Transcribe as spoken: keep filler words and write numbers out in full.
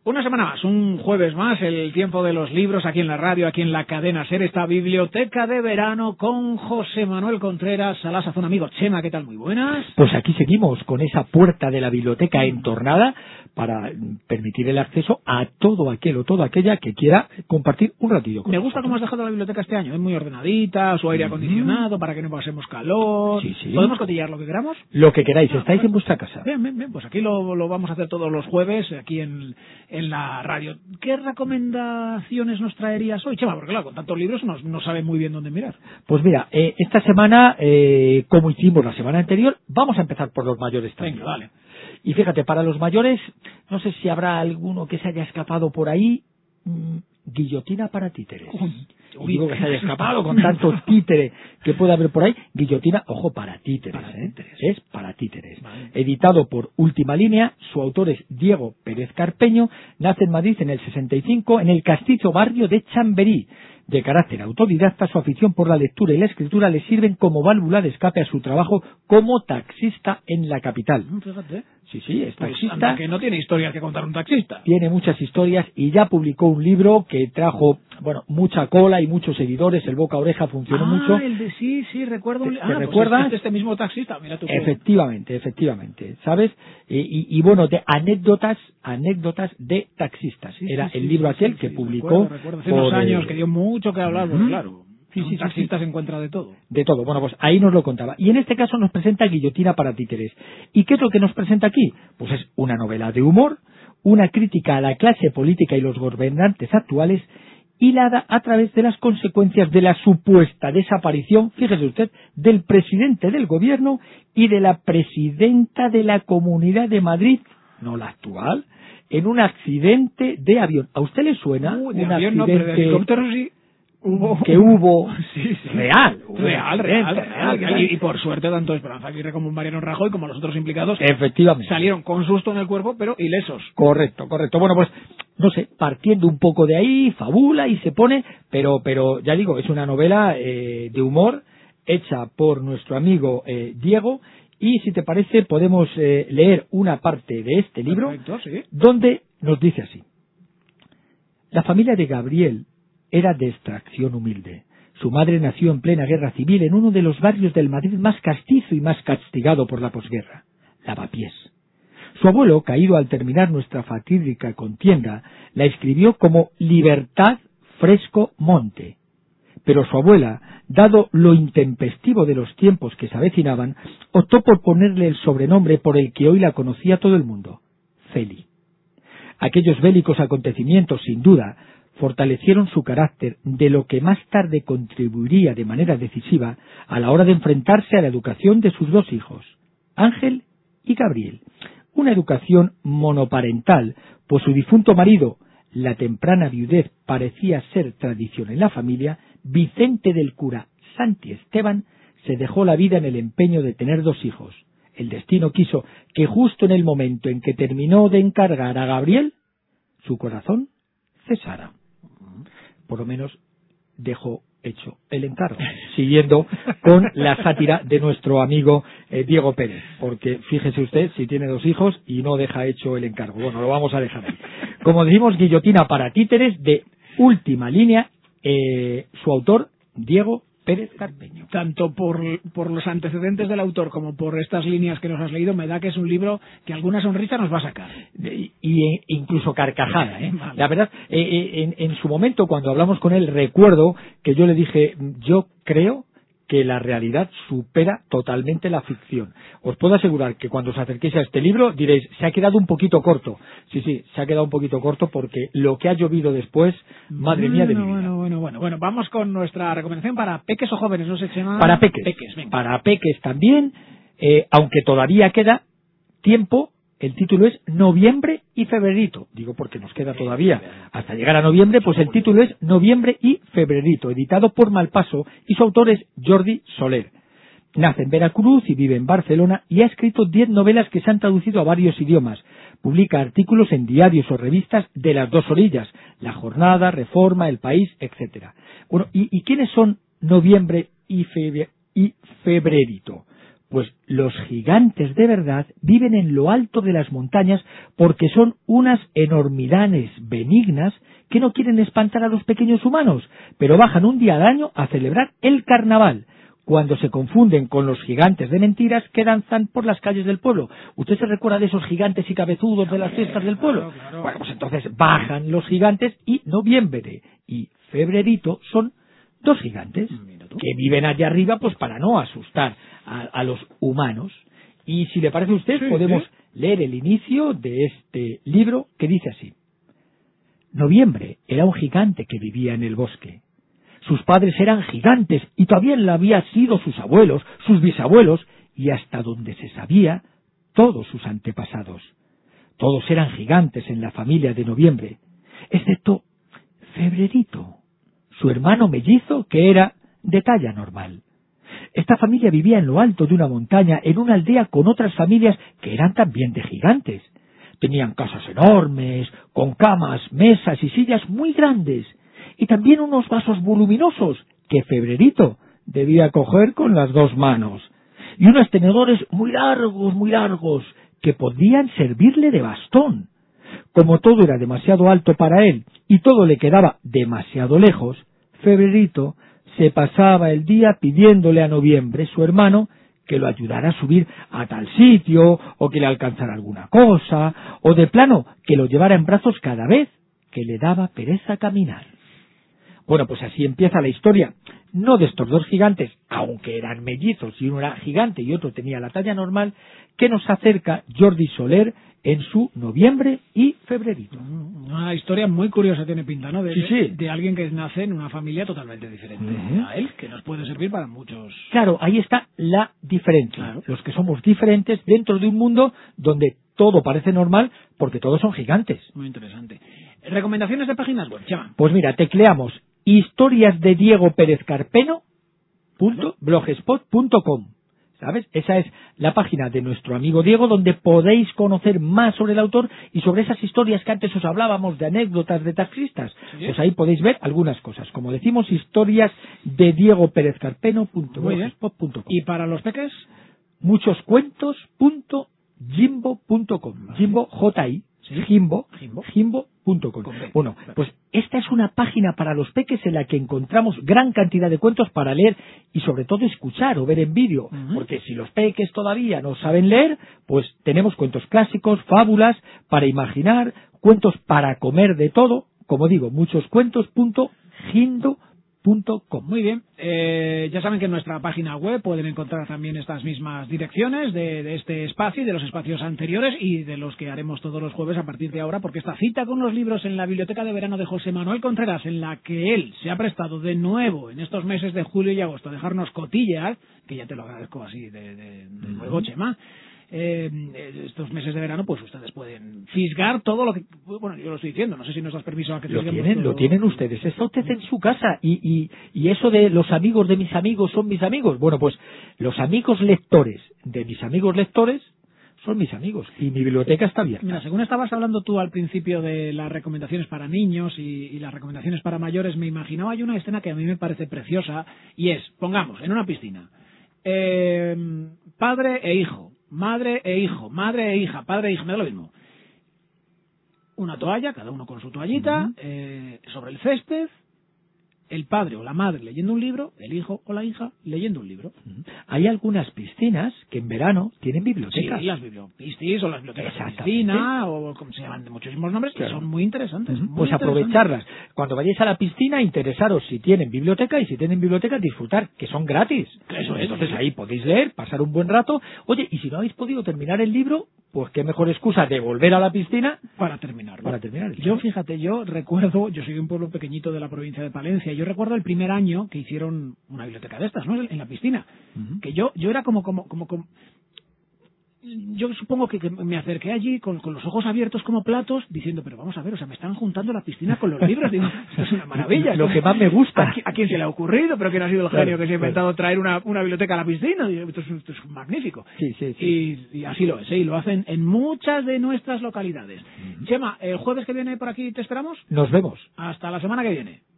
Una semana más, un jueves más, el tiempo de los libros aquí en la radio, aquí en la cadena SER, esta biblioteca de verano con José Manuel Contreras, a la sazón amigo. Chema, ¿qué tal? Muy buenas. Pues aquí seguimos con esa puerta de la biblioteca entornada para permitir el acceso a todo aquel o toda aquella que quiera compartir un ratillo con Me nosotros. gusta cómo has dejado la biblioteca este año, es muy ordenadita, su aire Mm. acondicionado para que no pasemos calor. Sí, sí. ¿Podemos cotillar lo que queramos? Lo que queráis, Ah, estáis bueno. en vuestra casa. Bien, bien, bien, pues aquí lo, lo vamos a hacer todos los jueves, aquí en, en la radio. ¿Qué recomendaciones nos traerías hoy, Chema? Porque claro, con tantos libros no, no sabe muy bien dónde mirar. Pues mira, eh, esta semana, eh, como hicimos la semana anterior, vamos a empezar por los mayores también. Venga, vale. Y fíjate, para los mayores, no sé si habrá alguno que se haya escapado por ahí, mmm, Guillotina para títeres. Uy, Digo que se haya escapado con tanto títere que puede haber por ahí. Guillotina, ojo, para títeres, Para ¿eh? títeres. Es para títeres. Vale. Editado por Última Línea, su autor es Diego Pérez Carpeño, nace en Madrid en el sesenta y cinco, en el castizo barrio de Chamberí. De carácter autodidacta, su afición por la lectura y la escritura le sirven como válvula de escape a su trabajo como taxista en la capital. Fíjate. Sí, sí, es Pues taxista. anda, que no tiene historias que contar un taxista. Tiene muchas historias y ya publicó un libro que trajo, bueno, mucha cola y muchos seguidores. El boca a oreja funcionó ah, mucho. el de sí, sí, recuerdo. ¿Te- un... te ah, recuerdas? Pues es este mismo taxista, mira tú. qué- Efectivamente, efectivamente, ¿sabes? Y, y- y bueno, de anécdotas, anécdotas de taxistas. Sí, Era sí, el sí, libro sí, aquel sí, que sí, publicó. Recuerdo, recuerdo. Hace unos por, años eh, que dio mucho que hablar, porque ujú. claro. Sí, Un sí, sí, taxista sí. se encuentra de todo. De todo. Bueno, pues ahí nos lo contaba. Y en este caso nos presenta Guillotina para títeres. ¿Y qué es lo que nos presenta aquí? Pues es una novela de humor, una crítica a la clase política y los gobernantes actuales, hilada a través de las consecuencias de la supuesta desaparición, fíjese usted, del presidente del gobierno y de la presidenta de la Comunidad de Madrid, no la actual, en un accidente de avión. ¿A usted le suena Uh, de un avión no, pero de accidente helicóptero sí. Hubo... que hubo Sí, sí. real? Un Real, accidente real, real, real. Y, y por suerte, tanto Esperanza Aguirre como Mariano Rajoy, como los otros implicados, Efectivamente. salieron con susto en el cuerpo, pero ilesos. Correcto, correcto. Bueno, pues, no sé, partiendo un poco de ahí, fabula y se pone, pero, pero ya digo, es una novela eh, de humor hecha por nuestro amigo eh, Diego, y si te parece podemos eh, leer una parte de este libro, Perfecto, sí. donde nos dice así. La familia de Gabriel era de extracción humilde. Su madre nació en plena guerra civil en uno de los barrios del Madrid más castizo y más castigado por la posguerra, Lavapiés. Su abuelo, caído al terminar nuestra fatídica contienda, la escribió como Libertad Fresco Monte. Pero su abuela, dado lo intempestivo de los tiempos que se avecinaban, optó por ponerle el sobrenombre por el que hoy la conocía todo el mundo, Feli. Aquellos bélicos acontecimientos, sin duda, fortalecieron su carácter, de lo que más tarde contribuiría de manera decisiva a la hora de enfrentarse a la educación de sus dos hijos, Ángel y Gabriel. Una educación monoparental, pues su difunto marido, la temprana viudez parecía ser tradición en la familia, Vicente del cura Santi Esteban se dejó la vida en el empeño de tener dos hijos. El destino quiso que justo en el momento en que terminó de encargar a Gabriel, su corazón cesara. Por lo menos dejó hecho el encargo, siguiendo con la sátira de nuestro amigo eh, Diego Pérez, porque fíjese usted si tiene dos hijos y no deja hecho el encargo. Bueno, lo vamos a dejar ahí. Como decimos, Guillotina para títeres, de Última Línea, eh, su autor, Diego Pérez Carpeño. Tanto por, por los antecedentes del autor como por estas líneas que nos has leído, me da que es un libro que alguna sonrisa nos va a sacar. Y, y eh, incluso carcajada, ¿eh? Vale. La verdad, eh, eh, en, en su momento, cuando hablamos con él, recuerdo que yo le dije, yo creo que la realidad supera totalmente la ficción. Os puedo asegurar que cuando os acerquéis a este libro diréis, se ha quedado un poquito corto. Sí, sí, se ha quedado un poquito corto porque lo que ha llovido después, madre mía de mi Bueno, vida. bueno, bueno, bueno, bueno, vamos con nuestra recomendación para peques o jóvenes, no sé si llama... Para peques, Peques, venga. para peques también, eh, aunque todavía queda tiempo. El título es Noviembre y Febrerito. Digo porque nos queda todavía hasta llegar a noviembre, pues el título es Noviembre y Febrerito, editado por Malpaso, y su autor es Jordi Soler. Nace en Veracruz y vive en Barcelona y ha escrito diez novelas que se han traducido a varios idiomas. Publica artículos en diarios o revistas de las dos orillas, La Jornada, Reforma, El País, etcétera. Bueno, ¿y, y quiénes son Noviembre y, Febre, y Febrerito? Pues los gigantes de verdad viven en lo alto de las montañas porque son unas enormidades benignas que no quieren espantar a los pequeños humanos, pero bajan un día al año a celebrar el carnaval, cuando se confunden con los gigantes de mentiras que danzan por las calles del pueblo. ¿Usted se recuerda de esos gigantes y cabezudos de las fiestas del pueblo? Claro, claro. Bueno, pues entonces bajan los gigantes y noviembre y febrerito son dos gigantes que viven allá arriba pues para no asustar a, a los humanos. Y si le parece a usted, sí, podemos sí. leer el inicio de este libro que dice así. Noviembre era un gigante que vivía en el bosque. Sus padres eran gigantes y todavía lo habían sido sus abuelos, sus bisabuelos y hasta donde se sabía, todos sus antepasados. Todos eran gigantes en la familia de Noviembre, excepto Febrerito, su hermano mellizo que era de talla normal. Esta familia vivía en lo alto de una montaña, en una aldea con otras familias que eran también de gigantes. Tenían casas enormes, con camas, mesas y sillas muy grandes, y también unos vasos voluminosos que Febrerito debía coger con las dos manos, y unos tenedores muy largos, muy largos, que podían servirle de bastón. Como todo era demasiado alto para él y todo le quedaba demasiado lejos, Febrerito se pasaba el día pidiéndole a Noviembre, su hermano, que lo ayudara a subir a tal sitio, o que le alcanzara alguna cosa, o de plano que lo llevara en brazos cada vez que le daba pereza caminar. Bueno, pues así empieza la historia, no de estos dos gigantes, aunque eran mellizos y uno era gigante y otro tenía la talla normal, que nos acerca Jordi Soler en su Noviembre y Febrerito. Una historia muy curiosa tiene pinta, ¿no? De, sí, sí. de alguien que nace en una familia totalmente diferente uh-huh. a él, que nos puede servir para muchos... Claro, ahí está la diferencia. Claro. Los que somos diferentes dentro de un mundo donde todo parece normal porque todos son gigantes. Muy interesante. ¿Recomendaciones de páginas web, Chema? Pues mira, tecleamos historias de Diego Pérez Carpeno punto blogspot punto com. ¿Sabes? Esa es la página de nuestro amigo Diego, donde podéis conocer más sobre el autor y sobre esas historias que antes os hablábamos de anécdotas de taxistas. ¿Sí? Pues ahí podéis ver algunas cosas. Como decimos, historias de Diego Pérez Carpeno punto blogspot punto com. ¿Y para los peques? muchos cuentos punto jimbo punto com. Jimbo, J I, ¿sí? Jimbo, Jimbo. Jimbo punto com. Bueno, pues esta es una página para los peques en la que encontramos gran cantidad de cuentos para leer y sobre todo escuchar o ver en vídeo, uh-huh. porque si los peques todavía no saben leer, pues tenemos cuentos clásicos, fábulas para imaginar, cuentos para comer de todo, como digo, muchos cuentos punto jimbo punto com. Muy bien, eh, ya saben que en nuestra página web pueden encontrar también estas mismas direcciones de, de este espacio y de los espacios anteriores y de los que haremos todos los jueves a partir de ahora, porque esta cita con los libros en la Biblioteca de Verano de José Manuel Contreras, en la que él se ha prestado de nuevo en estos meses de julio y agosto a dejarnos cotillas, que ya te lo agradezco así de, de, de nuevo, Chema. Eh, estos meses de verano pues ustedes pueden fisgar todo lo que, bueno, yo lo estoy diciendo, no sé si nos das permiso a que lo tienen, todo... lo tienen ustedes, está usted en su casa y, y, y eso de los amigos de mis amigos son mis amigos, bueno pues los amigos lectores de mis amigos lectores son mis amigos y mi biblioteca está abierta. Mira, según estabas hablando tú al principio de las recomendaciones para niños y, y las recomendaciones para mayores, me imaginaba hay una escena que a mí me parece preciosa y es, pongamos, en una piscina, eh, padre e hijo, madre e hijo, madre e hija, padre e hija, me da lo mismo. Una toalla, cada uno con su toallita, uh-huh. eh, sobre el césped, el padre o la madre leyendo un libro, el hijo o la hija leyendo un libro. Uh-huh. Hay algunas piscinas que en verano tienen bibliotecas. Sí, las bibliopistis o las bibliotecas de piscina, o como se llaman de muchísimos nombres, claro. que son muy interesantes. Uh-huh. Muy pues interesantes. Aprovecharlas. Cuando vayáis a la piscina, interesaros si tienen biblioteca y si tienen biblioteca, disfrutar, que son gratis. Eso es. Entonces ahí podéis leer, pasar un buen rato. Oye, y si no habéis podido terminar el libro, pues qué mejor excusa de volver a la piscina para terminarlo. Para terminar el yo, fíjate, yo recuerdo, yo soy de un pueblo pequeñito de la provincia de Palencia, yo recuerdo el primer año que hicieron una biblioteca de estas, ¿no? En la piscina. Uh-huh. Que yo, yo era como, como, como, como yo supongo que, que me acerqué allí con, con los ojos abiertos como platos, diciendo, pero vamos a ver, o sea, me están juntando la piscina con los libros. Digo, esto es una maravilla. Lo que más me gusta. ¿A, a quién se le ha ocurrido? ¿Pero quién ha sido el genio claro, que se ha inventado claro. traer una, una biblioteca a la piscina? Digo, esto, es, esto es magnífico. Sí, sí, sí. Y, y así lo es, ¿eh? Y lo hacen en muchas de nuestras localidades. Uh-huh. Chema, ¿el jueves que viene por aquí te esperamos? Nos vemos. Hasta la semana que viene.